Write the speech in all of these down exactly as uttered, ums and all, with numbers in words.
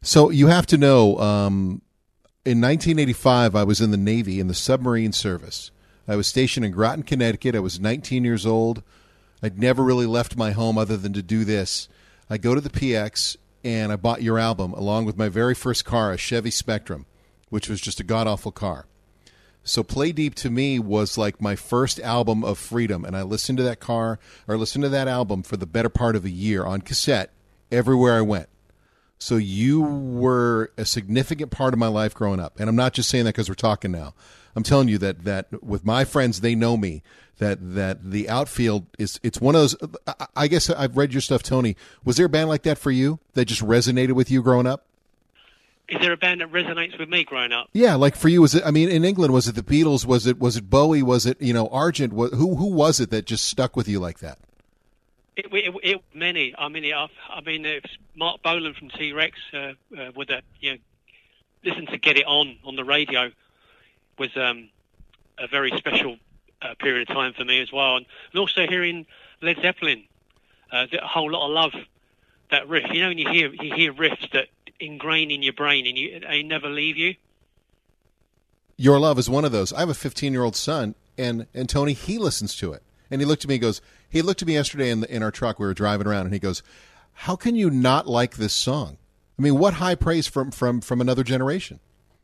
So you have to know, um, in nineteen eighty-five, I was in the Navy in the submarine service. I was stationed in Groton, Connecticut. I was nineteen years old. I'd never really left my home other than to do this. I go to the P X, and I bought your album along with my very first car, a Chevy Spectrum, which was just a god-awful car. So Play Deep to me was like my first album of freedom, and I listened to that car or listened to that album for the better part of a year on cassette everywhere I went. So you were a significant part of my life growing up, and I'm not just saying that because we're talking now. I'm telling you that that with my friends, they know me. That that the outfield is it's one of those. I, I guess I've read your stuff, Tony. Was there a band like that for you that just resonated with you growing up? Is there a band that resonates with me growing up? Yeah, like for you, was it? I mean, in England, was it the Beatles? Was it was it Bowie? Was it you know Argent? Was, who who was it that just stuck with you like that? It, it, it many. I mean, it, I mean, it's Mark Bolan from T-Rex uh, uh, with a you know, listen to Get It On on the radio was um, a very special uh, period of time for me as well, and, and also hearing Led Zeppelin, uh, a whole lot of love. That riff, you know, when you hear you hear riffs that ingrain in your brain and you they never leave you. Your Love is one of those. I have a fifteen-year-old son, and, and Tony, he listens to it. And he looked at me and goes, he looked at me yesterday in, the, in our truck, we were driving around, and he goes, how can you not like this song? I mean, what high praise from, from, from another generation.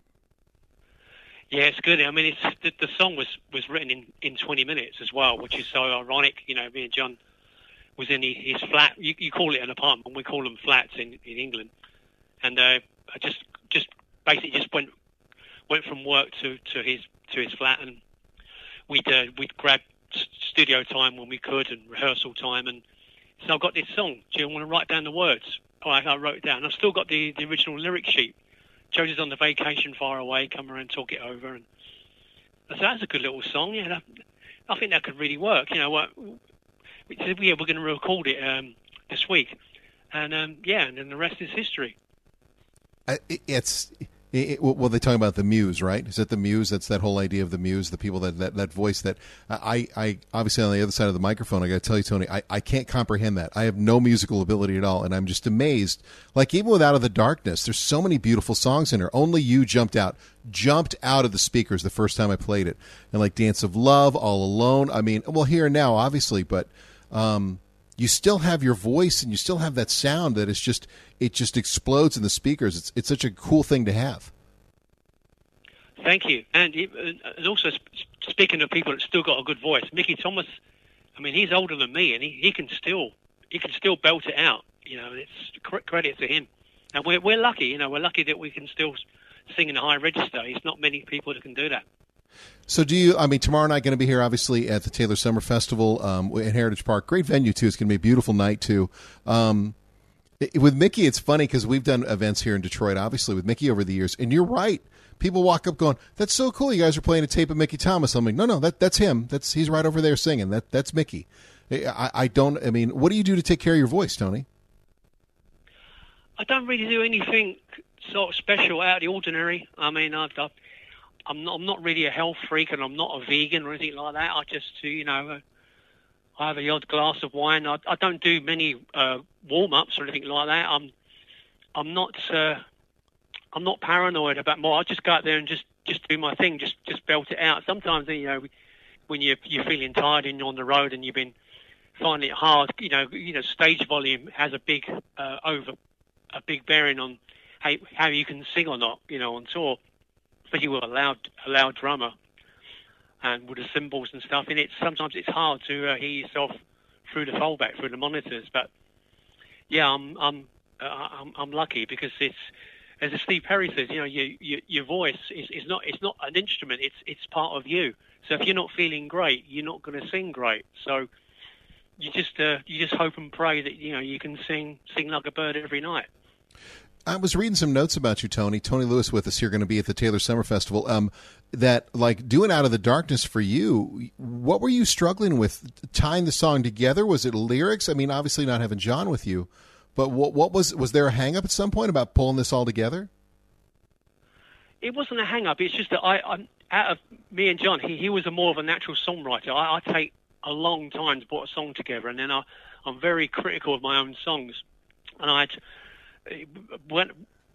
Yeah, it's good. I mean, it's the, the song was, was written in, in twenty minutes as well, which is so ironic. You know, me and John was in his flat. You, you call it an apartment. We call them flats in, in England. And uh, I just just basically just went went from work to, to his to his flat, and we'd uh, we'd grab studio time when we could and rehearsal time. And so I got this song. Do you want to write down the words? Oh, I, I wrote it down. I've still got the, the original lyric sheet. Jose's on the vacation far away. Come around, talk it over. And I said, that's a good little song. Yeah, that, I think that could really work. You know what? We said, yeah, we're going to record it um, this week. And, um, yeah, and then the rest is history. I, it's, it, well, they talk about the muse, right? Is it the muse? That's that whole idea of the muse, the people that, that, that voice that I, I, obviously on the other side of the microphone, I got to tell you, Tony, I, I can't comprehend that. I have no musical ability at all. And I'm just amazed. Like even with Out of the Darkness, there's so many beautiful songs in there. Only You jumped out, jumped out of the speakers the first time I played it. And like Dance of Love, All Alone. I mean, well, Here and Now, obviously, but, um, you still have your voice and you still have that sound that is just, it just explodes in the speakers. It's it's such a cool thing to have. Thank you. And, and also, speaking of people that still got a good voice, Mickey Thomas, I mean, he's older than me and he, he can still he can still belt it out. You know, it's credit to him. And we're, we're lucky, you know, we're lucky that we can still sing in a high register. It's not many people that can do that. So do you, I mean, tomorrow night going to be here, obviously, at the Taylor Summer Festival um, in Heritage Park. Great venue, too. It's going to be a beautiful night, too. Um, it, with Mickey, it's funny because we've done events here in Detroit, obviously, with Mickey over the years. And you're right. People walk up going, that's so cool. You guys are playing a tape of Mickey Thomas. I'm like, no, no, that that's him. That's He's right over there singing. That That's Mickey. I, I don't, I mean, what do you do to take care of your voice, Tony? I don't really do anything sort of special out of the ordinary. I mean, I've, I've I'm not, I'm not really a health freak, and I'm not a vegan or anything like that. I just, you know, uh, I have a odd glass of wine. I, I don't do many uh, warm-ups or anything like that. I'm, I'm not, uh, I'm not paranoid about more. I just go out there and just, just do my thing, just, just belt it out. Sometimes, you know, when you're, you're feeling tired and you're on the road and you've been finding it hard, you know, you know, stage volume has a big uh, over, a big bearing on how, how you can sing or not, you know, on tour. Especially with a loud, a loud drummer and with the cymbals and stuff in it, sometimes it's hard to uh, hear yourself through the foldback, through the monitors. But yeah, I'm, I'm, uh, I'm, I'm lucky because it's, as Steve Perry says, you know, you, you, your voice is, is not, it's not an instrument. It's, it's part of you. So if you're not feeling great, you're not going to sing great. So you just, uh, you just hope and pray that you know you can sing, sing like a bird every night. I was reading some notes about you, Tony. Tony Lewis with us here, going to be at the Taylor Summer Festival. Um, that, like, doing Out of the Darkness for you, what were you struggling with tying the song together? Was it lyrics? I mean, obviously not having John with you, but what what was was there a hang-up at some point about pulling this all together? It wasn't a hang-up. It's just that I, I'm, out of me and John, he, he was a more of a natural songwriter. I, I take a long time to put a song together, and then I, I'm very critical of my own songs. And I when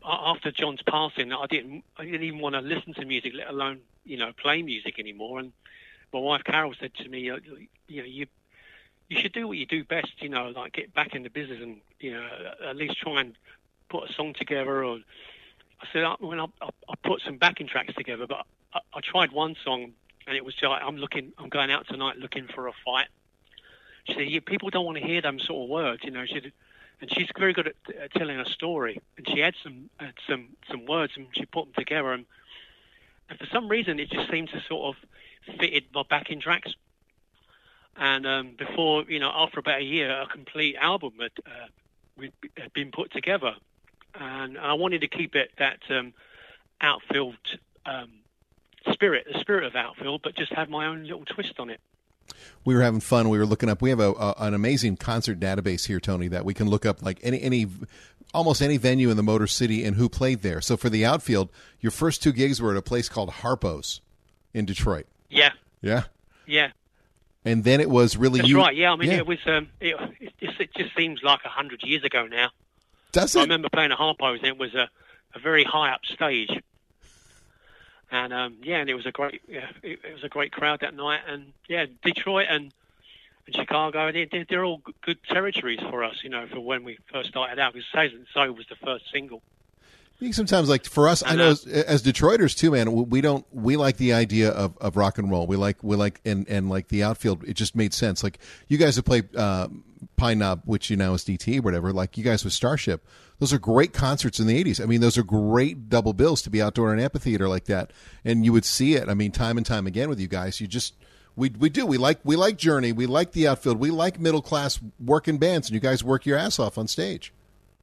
after John's passing, I didn't I didn't even want to listen to music, let alone you know play music anymore. And my wife Carol said to me, you know, you you should do what you do best, you know, like get back in the business and you know at least try and put a song together. Or I said, I, when I, I, I put some backing tracks together, but I, I tried one song and it was like, I'm looking, I'm going out tonight looking for a fight. She said, yeah, people don't want to hear them sort of words, you know. She did, and she's very good at, at telling a story. And she had some had some some words and she put them together. And, and for some reason, it just seemed to sort of fitted my backing tracks. And um, before, you know, after about a year, a complete album had, uh, had been put together. And I wanted to keep it that um, Outfield um, spirit, the spirit of Outfield, but just have my own little twist on it. We were having fun. We were looking up. We have a, a an amazing concert database here, Tony, that we can look up like any any almost any venue in the Motor City and who played there. So for the Outfield, your first two gigs were at a place called Harpo's in Detroit. Yeah. Yeah. Yeah. And then it was really That's you. right. Yeah. I mean, yeah. it was. Um, it, it, just, it just seems like a hundred years ago now. Does it? I remember playing at Harpo's, and it was a, a very high up stage. And um, yeah, and it was a great, yeah, it, it was a great crowd that night. And yeah, Detroit and, and Chicago, they, they, they're all good territories for us, you know, for when we first started out. Because Say It So was the first single. I think sometimes, like for us, I know as, as Detroiters too, man. We don't we like the idea of, of rock and roll. We like we like and, and like the Outfield. It just made sense. Like you guys have played uh, Pine Knob, which you now is D T, or whatever. Like you guys with Starship. Those are great concerts in the eighties. I mean, those are great double bills to be outdoor in an amphitheater like that, and you would see it. I mean, time and time again with you guys. You just we we do we like we like Journey. We like the Outfield. We like middle class working bands, and you guys work your ass off on stage.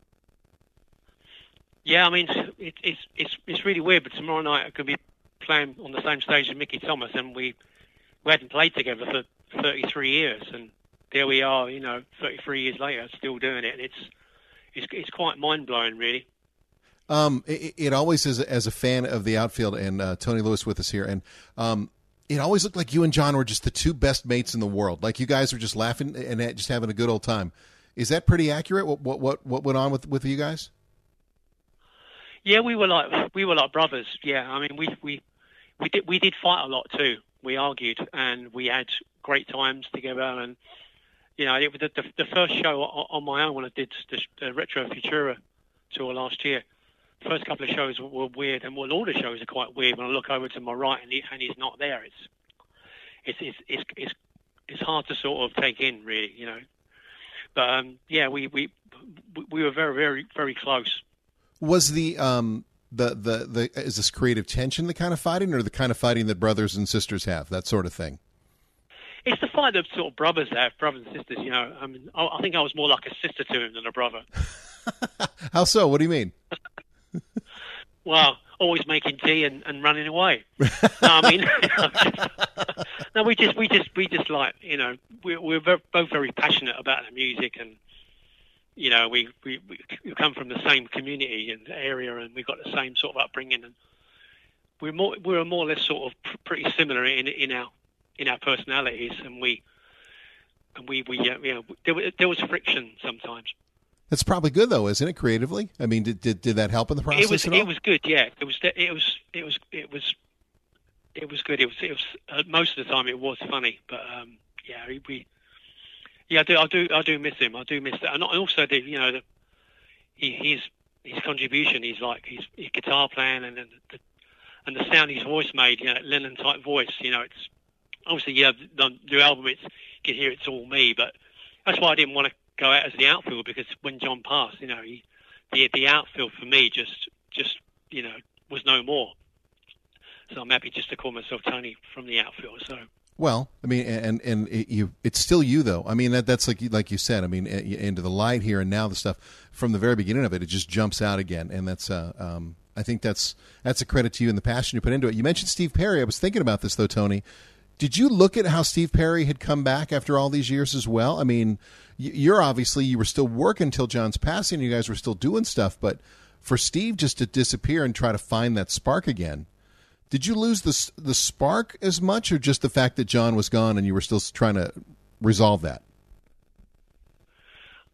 Yeah, I mean, it, it's it's it's really weird, but tomorrow night I could be playing on the same stage as Mickey Thomas, and we we hadn't played together for thirty-three years, and there we are, you know, thirty-three years later, still doing it, and it's it's it's quite mind blowing, really. Um, it, it always is as a fan of the Outfield, and uh, Tony Lewis with us here, and um, it always looked like you and John were just the two best mates in the world. Like you guys were just laughing and just having a good old time. Is that pretty accurate? What what what, what went on with with you guys? Yeah, we were like we were like brothers. Yeah, I mean, we we we did we did fight a lot too. We argued and we had great times together. And you know, it was the, the, the first show on my own when I did the, the Retro Futura tour last year. The first couple of shows were, were weird, and well, all the shows are quite weird. When I look over to my right and, he, and he's not there, it's it's it's it's it's it's hard to sort of take in, really. You know, but um, yeah, we we we were very very very close. Was the um the, the the is this creative tension the kind of fighting, or the kind of fighting that brothers and sisters have, that sort of thing? It's the fight that sort of brothers have, brothers and sisters. You know, I mean, I, I think I was more like a sister to him than a brother. How so? What do you mean? Well, always making tea and, and running away. No, I mean, no, we just we just we just like you know we're we're very, both very passionate about the music, and you know we, we we come from the same community and area, and we've got the same sort of upbringing, and we're more we're more or less sort of pretty similar in in our in our personalities, and we and we we uh, you know there, there was friction sometimes. That's probably good though, isn't it? Creatively, I mean, did did, did that help in the process? It was at all? it was good, yeah. It was it was it was it was it was good. It was it was uh, most of the time it was funny, but um, yeah, we, we yeah I do I do I do miss him. I do miss that, and also the you know the he, his his contribution. He's like his, his guitar playing and and the and the sound his voice made. You know, Lennon type voice. You know, it's obviously yeah the new album. It's you can hear it's all me, but that's why I didn't want to go out as the Outfield, because when John passed, you know, he, the the Outfield for me just just you know was no more. So I'm happy just to call myself Tony from the Outfield. So well, I mean, and and it, you, it's still you though. I mean, that that's like like you said. I mean, into the light here and now the stuff from the very beginning of it, it just jumps out again, and that's uh, um, I think that's that's a credit to you and the passion you put into it. You mentioned Steve Perry. I was thinking about this though, Tony. Did you look at how Steve Perry had come back after all these years as well? I mean, you're obviously, you were still working until John's passing. You guys were still doing stuff. But for Steve just to disappear and try to find that spark again, did you lose the, the spark as much, or just the fact that John was gone and you were still trying to resolve that?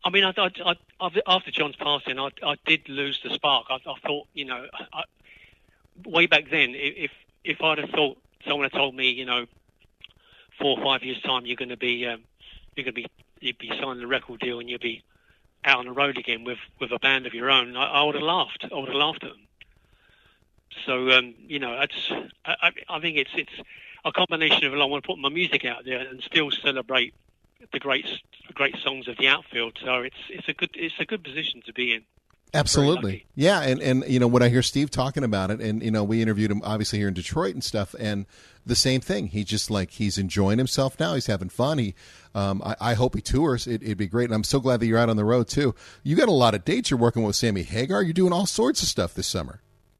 I mean, I, I, I, after John's passing, I, I did lose the spark. I, I thought, you know, I, way back then, if if I'd have thought someone had told me, you know, four or five years time, you're going to be um, you're going to be you'd be signing a record deal and you'll be out on the road again with, with a band of your own, I, I would have laughed. I would have laughed at them. So um, you know, it's, I, I think it's it's a combination of I want to put my music out there and still celebrate the great the great songs of the outfield. So it's it's a good it's a good position to be in. Absolutely. Yeah. And, and, you know, when I hear Steve talking about it, and, you know, we interviewed him obviously here in Detroit and stuff, and the same thing. He just like, he's enjoying himself now. He's having fun. He, um, I, I hope he tours. It, it'd be great. And I'm so glad that you're out on the road too. You got a lot of dates. You're working with Sammy Hagar. You're doing all sorts of stuff this summer.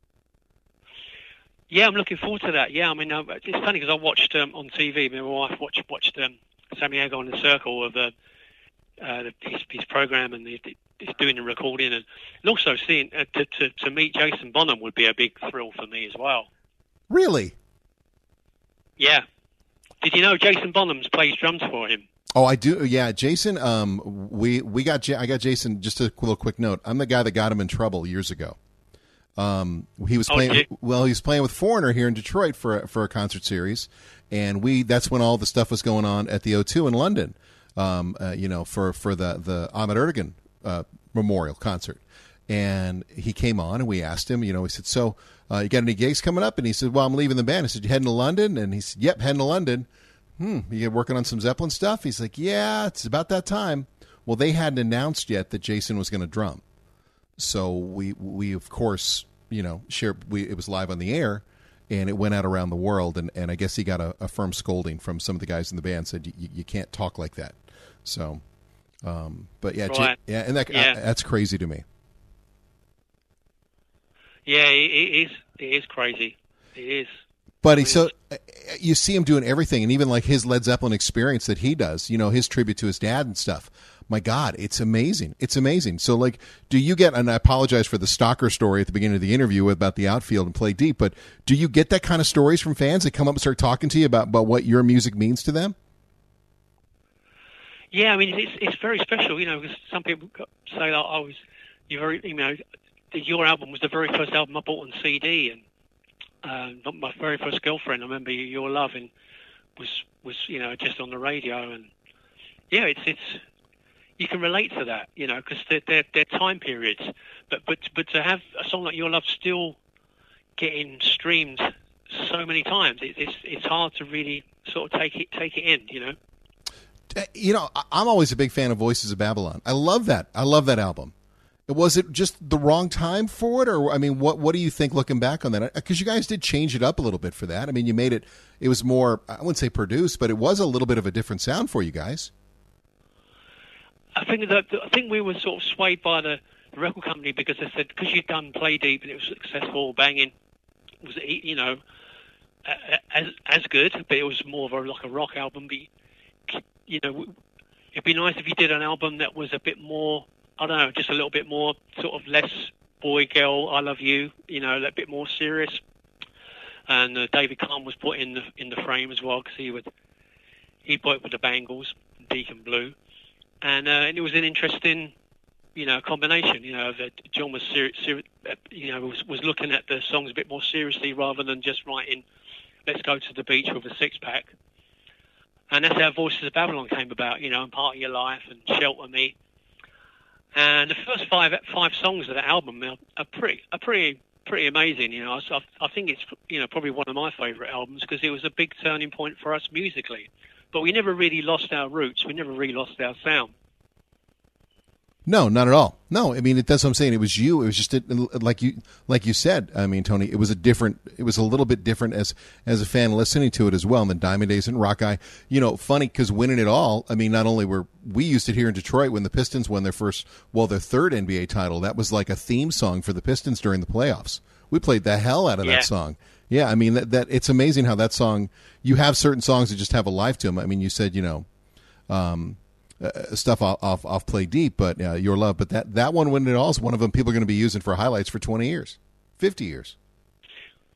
Yeah, I'm looking forward to that. Yeah. I mean, uh, it's funny because I watched um, on T V, my wife watched, watched um, Sammy Hagar on the Circle of uh, uh, his, his program, and the, the He's doing the recording, and, and also seeing uh, to, to to meet Jason Bonham would be a big thrill for me as well. Really? Yeah. Did you know Jason Bonham plays drums for him? Oh, I do. Yeah, Jason. Um, we we got I got Jason. Just a little quick note. I'm the guy that got him in trouble years ago. Um, he was playing. Okay. Well, he was playing with Foreigner here in Detroit for a, for a concert series, and we that's when all the stuff was going on at the O two in London. Um, uh, you know, for for the the Ahmet Ertegun Uh, memorial concert, and he came on and we asked him, you know, we said, so uh, you got any gigs coming up? And he said, well, I'm leaving the band. I said, you heading to London? And he said, yep, heading to London. Hmm, you working on some Zeppelin stuff? He's like, yeah, it's about that time. Well, they hadn't announced yet that Jason was going to drum, so we we of course, you know, shared. We it was live on the air, and it went out around the world, and, and I guess he got a, a firm scolding from some of the guys in the band. Said you, you can't talk like that. So. Um, but yeah, right. yeah, and that yeah. uh, that's crazy to me. Yeah, it, it is. It is crazy. It is. But he, so uh, you see him doing everything, and even like his Led Zeppelin experience that he does. You know, his tribute to his dad and stuff. My God, it's amazing. It's amazing. So, like, do you get? And I apologize for the stalker story at the beginning of the interview about the outfield and Play Deep. But do you get that kind of stories from fans that come up and start talking to you about about what your music means to them? Yeah, I mean, it's it's very special, you know, because some people say that I was, you very, you know, your album was the very first album I bought on C D, and uh, my very first girlfriend, I remember Your Love, and was was you know just on the radio, and yeah, it's it's you can relate to that, you know, because they're, they're they're time periods, but but but to have a song like Your Love still getting streamed so many times, it, it's it's hard to really sort of take it take it in, you know. You know, I'm always a big fan of Voices of Babylon. I love that. I love that album. Was it just the wrong time for it? Or, I mean, what what do you think looking back on that? Because you guys did change it up a little bit for that. I mean, you made it, it was more, I wouldn't say produced, but it was a little bit of a different sound for you guys. I think that I think we were sort of swayed by the, the record company because they said, because you'd done Play Deep and it was successful, Banging was, you know, as as good, but it was more of a, like a rock album. But, you know, it'd be nice if you did an album that was a bit more, I don't know, just a little bit more sort of less boy, girl, I love you, you know, a bit more serious. And uh, David Kahn was put in the in the frame as well because he would he worked with the Bangles, Deacon Blue, and uh, and it was an interesting, you know, combination. You know, that John was ser- ser- you know was was looking at the songs a bit more seriously rather than just writing, let's go to the beach with a six pack. And that's how Voices of Babylon came about, you know, and Part of Your Life and Shelter Me. And the first five five songs of that album are, are pretty are pretty pretty amazing. You know, I, I think it's you know probably one of my favourite albums because it was a big turning point for us musically. But we never really lost our roots. We never really lost our sound. No, not at all. No, I mean that's what I'm saying. It was you. It was just it, like you, like you said. I mean, Tony, it was a different. It was a little bit different as as a fan listening to it as well. And then Diamond Days and Rock Eye. You know, funny because winning it all. I mean, not only were we used it here in Detroit when the Pistons won their first, well, their third N B A title. That was like a theme song for the Pistons during the playoffs. We played the hell out of yeah. that song. Yeah, I mean that that it's amazing how that song. You have certain songs that just have a life to them. I mean, you said you know. Um, Uh, stuff off, off off Play Deep, but uh, Your Love, but that that one, when it all is one of them, people are going to be using for highlights for twenty years, fifty years.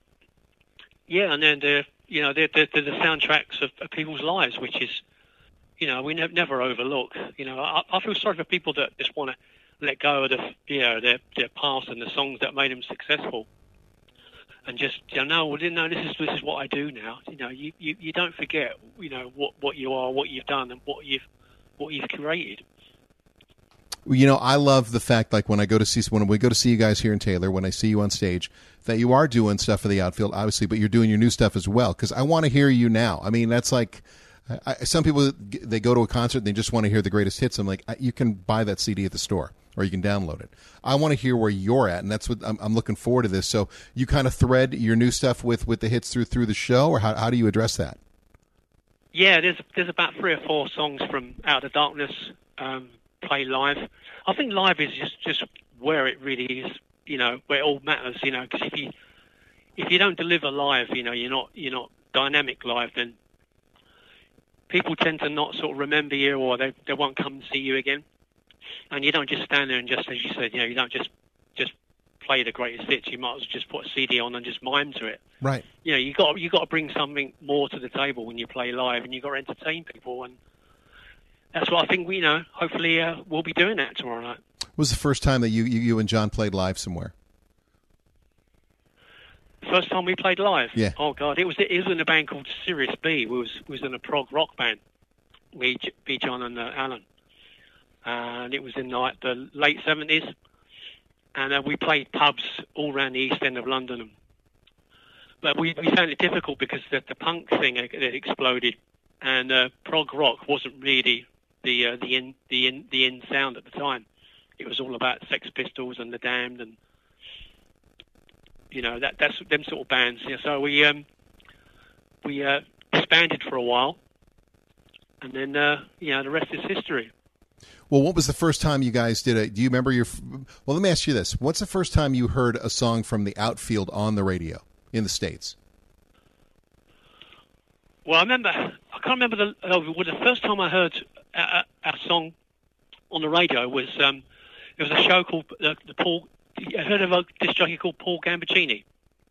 Yeah, and then the you know they're, they're, they're the soundtracks of, of people's lives, which is you know, we ne- never overlook. You know, I, I feel sorry for people that just want to let go of the, you know, their their past and the songs that made them successful, and just, you know, well, no, this is this is what I do now. You know, you, you, you don't forget, you know, what, what you are, what you've done, and what you've what you've created. You know, I love the fact, like, when I go to see when we go to see you guys here in Taylor, when I see you on stage, that you are doing stuff for the outfield, obviously, but you're doing your new stuff as well, because I want to hear you now. I mean, that's like, I, some people, they go to a concert and they just want to hear the greatest hits. I'm like, you can buy that C D at the store, or you can download it. I want to hear where you're at, and that's what I'm, I'm looking forward to this. So you kind of thread your new stuff with, with the hits through through the show, or how how do you address that? Yeah, there's there's about three or four songs from Out of Darkness um, play live. I think live is just, just where it really is, you know, where it all matters, you know. Because if you if you don't deliver live, you know, you're not you're not dynamic live, then people tend to not sort of remember you, or they they won't come and see you again. And you don't just stand there and just, as you said, you know, you don't just just play the greatest hits. You might as well just put a C D on and just mime to it. Right. You know, you got you got to bring something more to the table when you play live, and you got to entertain people, and that's what I think we, you know, hopefully uh, we'll be doing that tomorrow night. What was the first time that you, you, you and John played live somewhere? First time we played live? Yeah. Oh, God. It was it was in a band called Sirius B. We was, we was in a prog rock band, me, me John, and uh, Alan. And it was in like the late seventies. And uh, we played pubs all around the East End of London. But we, we found it difficult because the, the punk thing had exploded. And uh, prog rock wasn't really the uh, the in the in the in sound at the time. It was all about Sex Pistols and the Damned, and you know that that's them sort of bands. Yeah, so we um we uh, expanded for a while, and then uh, you know the rest is history. Well, what was the first time you guys did it? Do you remember your? Well, let me ask you this: what's the first time you heard a song from the outfield on the radio in the States? Well, I remember, I can't remember the, uh, well, the first time I heard our, our song on the radio was, um, there was a show called, uh, the Paul, I heard of a disc jockey called Paul Gambaccini.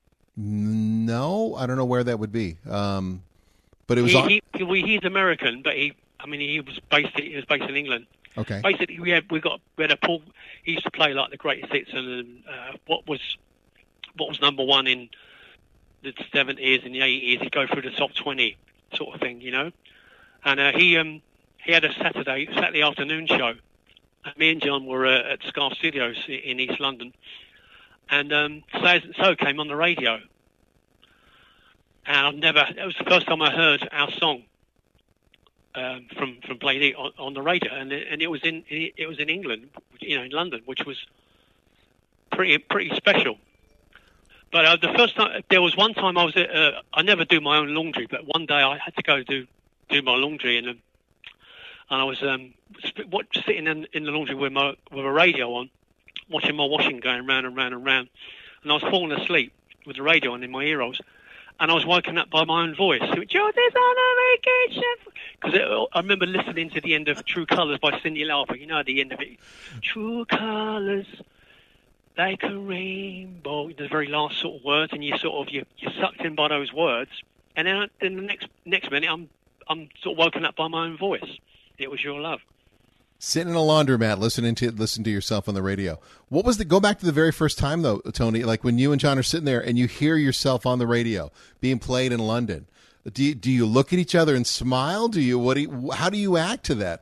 No, I don't know where that would be. Um, but it was he, on... he, he, he's American, but he, I mean, he was based, he was based in England. Okay. Basically, we had, we got, we had a Paul, he used to play like the greatest hits, and uh, what was, what was number one in the seventies and the eighties, he'd go through the top twenty sort of thing, you know. And uh, he um, he had a Saturday Saturday afternoon show. And me and John were uh, at Scar Studios in East London, and um, So So came on the radio. And I've never, that was the first time I heard our song um, from from played on, on the radio, and it, and it was in it was in England, you know, in London, which was pretty pretty special. But uh, the first time, there was one time I was at, uh, I never do my own laundry, but one day I had to go do do my laundry, and um, and I was um, sp- what, sitting in, in the laundry with my with a radio on, watching my washing going round and round and round, and I was falling asleep with the radio on in my ear holes, and I was woken up by my own voice. It went, "George is on a vacation," because I remember listening to the end of True Colours by Cyndi Lauper. You know, at the end of it, True Colours. Like a rainbow, the very last sort of words, and you sort of you you're sucked in by those words, and then in the next next minute, I'm I'm sort of woken up by my own voice. It was Your Love. Sitting in a laundromat, listening to listen to yourself on the radio. What was the? Go back to the very first time though, Tony. Like when you and John are sitting there and you hear yourself on the radio being played in London. Do you, do you look at each other and smile? Do you what? Do you, how do you act to that?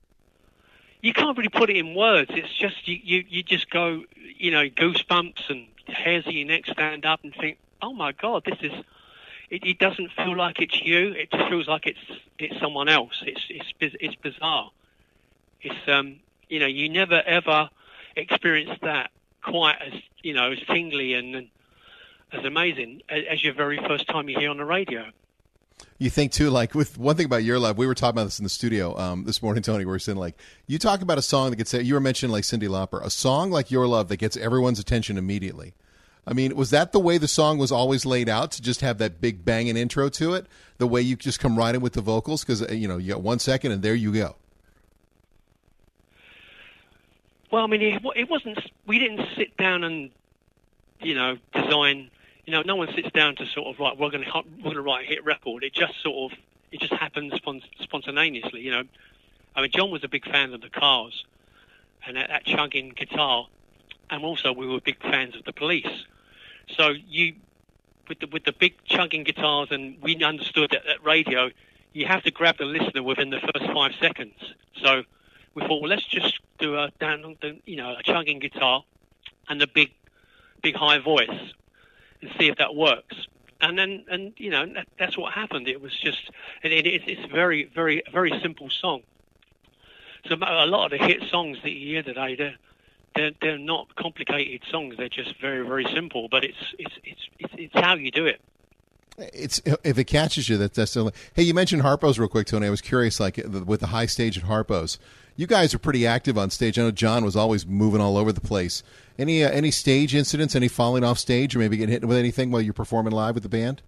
You can't really put it in words. It's just you, you, you just go, you know, goosebumps and hairs of your neck stand up and think, oh my God, this is. It, it doesn't feel like it's you. It just feels like it's it's someone else. It's it's it's bizarre. It's um you know you never ever experience that quite as you know as tingly and, and as amazing as, as your very first time you hear on the radio. You think too, like with one thing about Your Love, we were talking about this in the studio um, this morning, Tony. We were saying like, you talk about a song that gets, you were mentioning like Cyndi Lauper, a song like Your Love that gets everyone's attention immediately. I mean, was that the way the song was always laid out, to just have that big banging intro to it? The way you just come right in with the vocals? Because, you know, you got one second and there you go. Well, I mean, it, it wasn't, we didn't sit down and, you know, design. You know, no one sits down to sort of, right, we're going to we're going to write a hit record. It just sort of, it just happens spont- spontaneously. You know, I mean, John was a big fan of the Cars and that, that chugging guitar, and also we were big fans of the Police. So you, with the with the big chugging guitars, and we understood that at radio, you have to grab the listener within the first five seconds. So we thought, well, let's just do a down, you know, a chugging guitar and a big, big high voice, and see if that works. And then, and you know, that, that's what happened. It was just, it, it, it's a very, very, very simple song. So a lot of the hit songs that you hear today, they're they're, they're not complicated songs. They're just very, very simple. But it's it's it's it's, it's how you do it. It's if it catches you, that that's still. Hey, you mentioned Harpo's real quick, Tony. I was curious, like with the high stage at Harpo's, you guys are pretty active on stage. I know John was always moving all over the place. Any uh, any stage incidents? Any falling off stage, or maybe getting hit with anything while you're performing live with the band?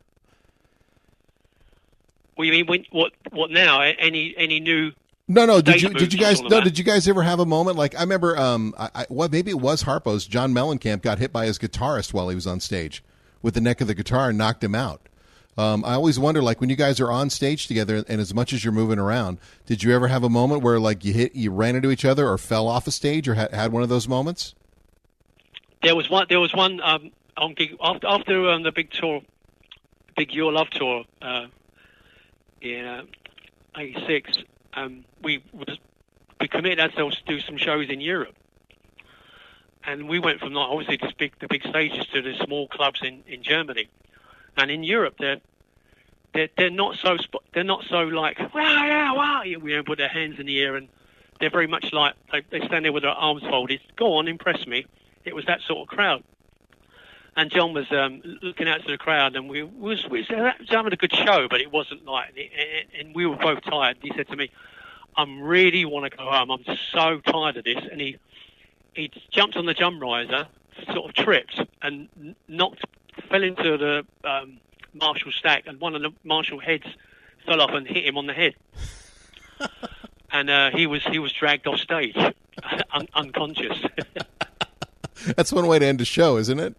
Well, you mean when, what? What now? Any any new? No, no. Did you did you guys no? Did you guys ever have a moment like I remember? Um, I, I well, maybe it was Harpo's. John Mellencamp got hit by his guitarist while he was on stage with the neck of the guitar and knocked him out. Um, I always wonder, like when you guys are on stage together, and as much as you're moving around, did you ever have a moment where like you hit, you ran into each other, or fell off a stage, or had, had one of those moments? There was one. There was one um, on gig after after um, the big tour, big Your Love tour uh, in uh, eighty-six. Um, we we committed ourselves to do some shows in Europe, and we went from like obviously this big the big stages to the small clubs in, in Germany, and in Europe they're they're they're not so they're not so like wow yeah wow you know put their hands in the air, and they're very much like they, they stand there with their arms folded. Go on, impress me. It was that sort of crowd. And John was um, looking out to the crowd, and we was, we was having a good show, but it wasn't like, and we were both tired. He said to me, "I really want to go home. I'm just so tired of this." And he he jumped on the jump riser, sort of tripped, and knocked, fell into the um, Marshall stack, and one of the Marshall heads fell off and hit him on the head. And uh, he was he was dragged off stage, un- unconscious. That's one way to end a show, isn't it?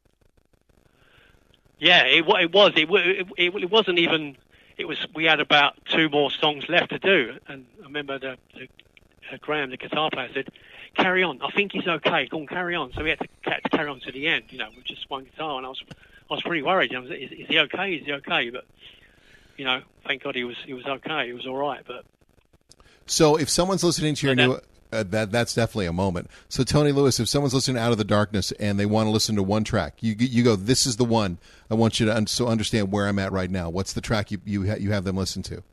Yeah, it, it was. It, it, it, it wasn't even. It was. We had about two more songs left to do, and I remember the, the uh, Graham, the guitar player, said, "Carry on. I think he's okay. Go on, carry on." So we had to, had to carry on to the end, you know, with just one guitar. And I was, I was pretty worried. I was, is, is he okay? Is he okay? But you know, thank God he was. He was okay. He was all right. But so, if someone's listening to your that, new. Uh, that that's definitely a moment. So Tony Lewis, if someone's listening Out of the Darkness and they want to listen to one track, you you go, this is the one. I want you to un- so understand where I'm at right now. What's the track you you, ha- you have them listen to?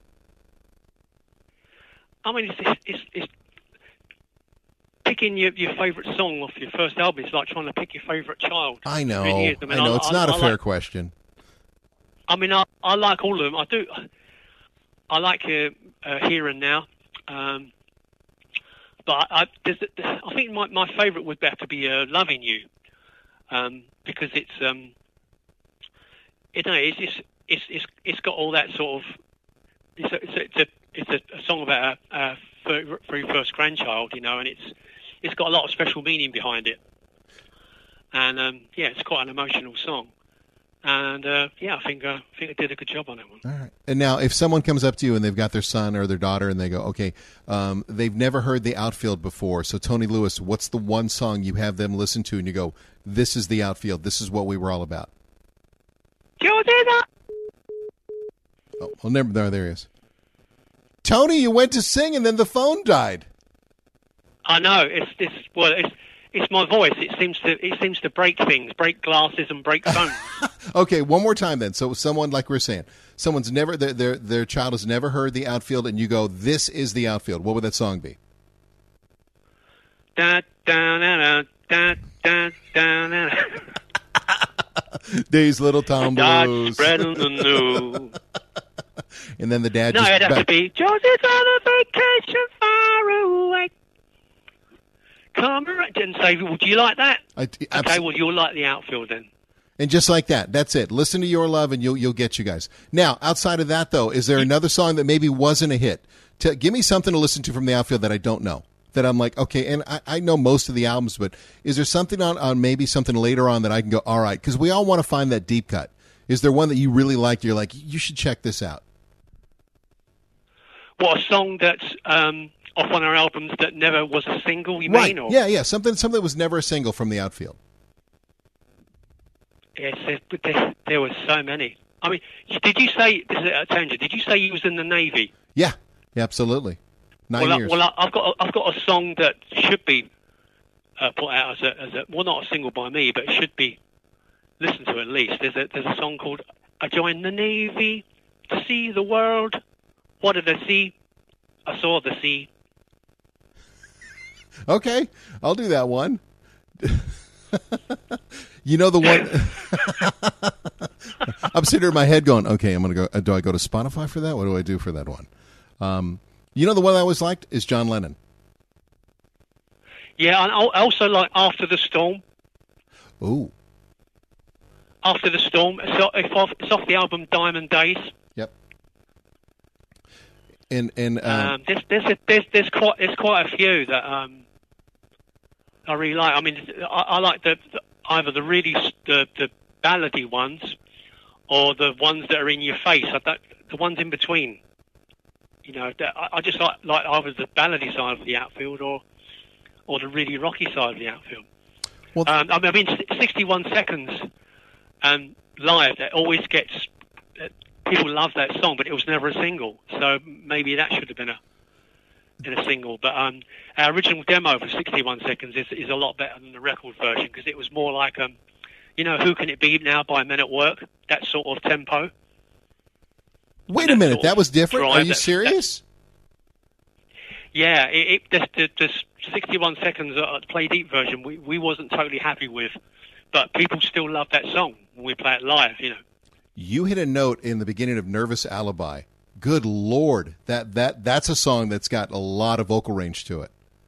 I mean, it's, it's, it's picking your, your favourite song off your first album. It's like trying to pick your favourite child. I know. It really I, mean, I know. I, it's I, not I, a fair like, question. I mean, I, I like all of them. I do. I like uh, uh, Here and Now. Um, But I, I, I think my, my favourite would have to be uh, "Loving You," um, because it's um, it, no, it's, it's it's it's it's got all that sort of. It's a it's a, it's a, it's a, a song about a, a very first grandchild, you know, and it's it's got a lot of special meaning behind it, and um, yeah, it's quite an emotional song. And uh, yeah, I think uh, I think I did a good job on that one. All right. And now, if someone comes up to you and they've got their son or their daughter, and they go, "Okay, um, they've never heard the Outfield before." So, Tony Lewis, what's the one song you have them listen to, and you go, "This is the Outfield. This is what we were all about." You did that. Oh, well, never. There, there he is. Tony, you went to sing, and then the phone died. I know. It's this. Well, it's. It's my voice. It seems to it seems to break things, break glasses, and break phones. Okay, one more time then. So someone, like we're saying, someone's never their, their their child has never heard the Outfield, and you go, "This is the Outfield." What would that song be? Da da da da da da da. These little Tom Blues. Spreading the news. And then the dad. No, just it'd have back- to be Josie's on a vacation far away. Come around and say, well, do you like that? I, abs- okay, well, you'll like the Outfield then. And just like that, that's it. Listen to Your Love, and you'll you'll get you guys. Now, outside of that, though, is there another song that maybe wasn't a hit? To, give me something to listen to from the Outfield that I don't know. That I'm like, okay, and I, I know most of the albums, but is there something on, on maybe something later on that I can go, all right, because we all want to find that deep cut. Is there one that you really like? You're like, you should check this out. What, a song that's um, off one of our albums that never was a single, you right. mean? Or? Yeah, yeah, something something that was never a single from the outfield. Yes, there, there, there were so many. I mean, did you say, this is a tangent, did you say you was in the Navy? Yeah, yeah, absolutely. Nine well, years. I, well, I've got a, I've got a song that should be uh, put out as a, as a, well, not a single by me, but it should be listened to at least. There's a, there's a song called I Joined the Navy to See the World. What did I see? I saw the sea. Okay, I'll do that one. You know the one. I'm sitting in my head going, okay, I'm going to go. Do I go to Spotify for that? What do I do for that one? Um, you know the one I always liked is John Lennon. Yeah, and I also like After the Storm. Ooh. After the Storm. It's off, it's off the album Diamond Days. Yep. And and um, um, there's there's a, there's there's quite there's quite a few that um, I really like. I mean, I, I like the, the either the really the the ballady ones or the ones that are in your face. I don't, the ones in between. You know, I, I just like like either the ballady side of the outfield or or the really rocky side of the outfield. Well, um, I mean, sixty-one seconds um, live. That always gets uh, people love that song, but it was never a single. So maybe that should have been a been a single. But um, our original demo for sixty-one seconds is is a lot better than the record version because it was more like um, you know, Who Can It Be Now by Men at Work? That sort of tempo. Wait a minute, that was different. Are you that, serious? That, yeah, it, it the, the, the sixty-one seconds uh, Play Deep version we, we wasn't totally happy with, but people still love that song when we play it live. You know, you hit a note in the beginning of Nervous Alibi. Good Lord, that that that's a song that's got a lot of vocal range to it.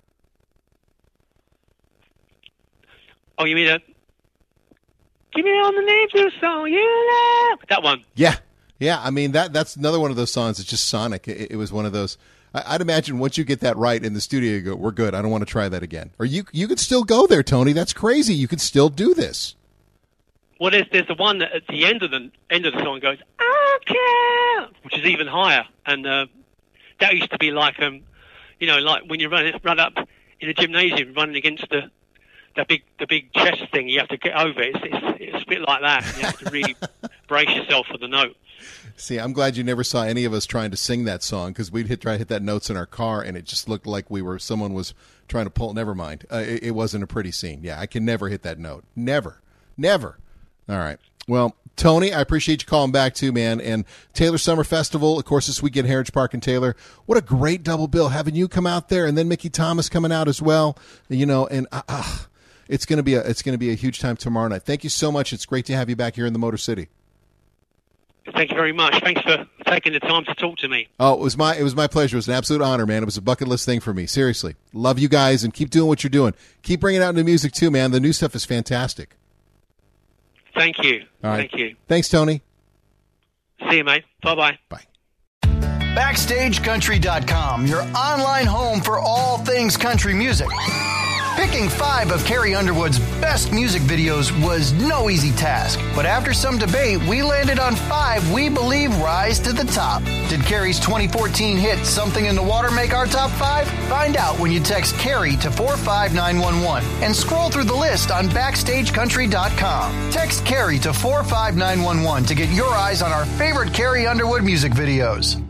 Oh, you mean that? Give me all the names of the song you love. That one. Yeah. Yeah, I mean, that that's another one of those songs. It's just sonic. It, it was one of those. I, I'd imagine once you get that right in the studio, you go, we're good. I don't want to try that again. Or you you could still go there, Tony. That's crazy. You could still do this. Well, there's, there's the one that at the end of the end of the song goes, okay, which is even higher. And uh, that used to be like, um, you know, like when you run, run up in a gymnasium running against the the big the big chest thing you have to get over. It's, it's, it's a bit like that. You have to really brace yourself for the note. See, I'm glad you never saw any of us trying to sing that song because we'd hit, try to hit that notes in our car, and it just looked like we were someone was trying to pull. Never mind, uh, it, it wasn't a pretty scene. Yeah, I can never hit that note. Never, never. All right. Well, Tony, I appreciate you calling back too, man. And Taylor Summer Festival, of course, this weekend, Heritage Park and Taylor. What a great double bill having you come out there, and then Mickey Thomas coming out as well. You know, and uh, uh, it's going to be a it's going to be a huge time tomorrow night. Thank you so much. It's great to have you back here in the Motor City. Thank you very much. Thanks for taking the time to talk to me. Oh, it was my it was my pleasure. It was an absolute honor, man. It was a bucket list thing for me. Seriously. Love you guys and keep doing what you're doing. Keep bringing out new music too, man. The new stuff is fantastic. Thank you. All right. Thank you. Thanks, Tony. See you, mate. Bye-bye. Bye. Backstage Country dot com, your online home for all things country music. Picking five of Carrie Underwood's best music videos was no easy task, but after some debate, we landed on five we believe rise to the top. Did Carrie's twenty fourteen hit Something in the Water make our top five? Find out when you text Carrie to four five nine one one and scroll through the list on Backstage Country dot com. Text Carrie to four five nine one one to get your eyes on our favorite Carrie Underwood music videos.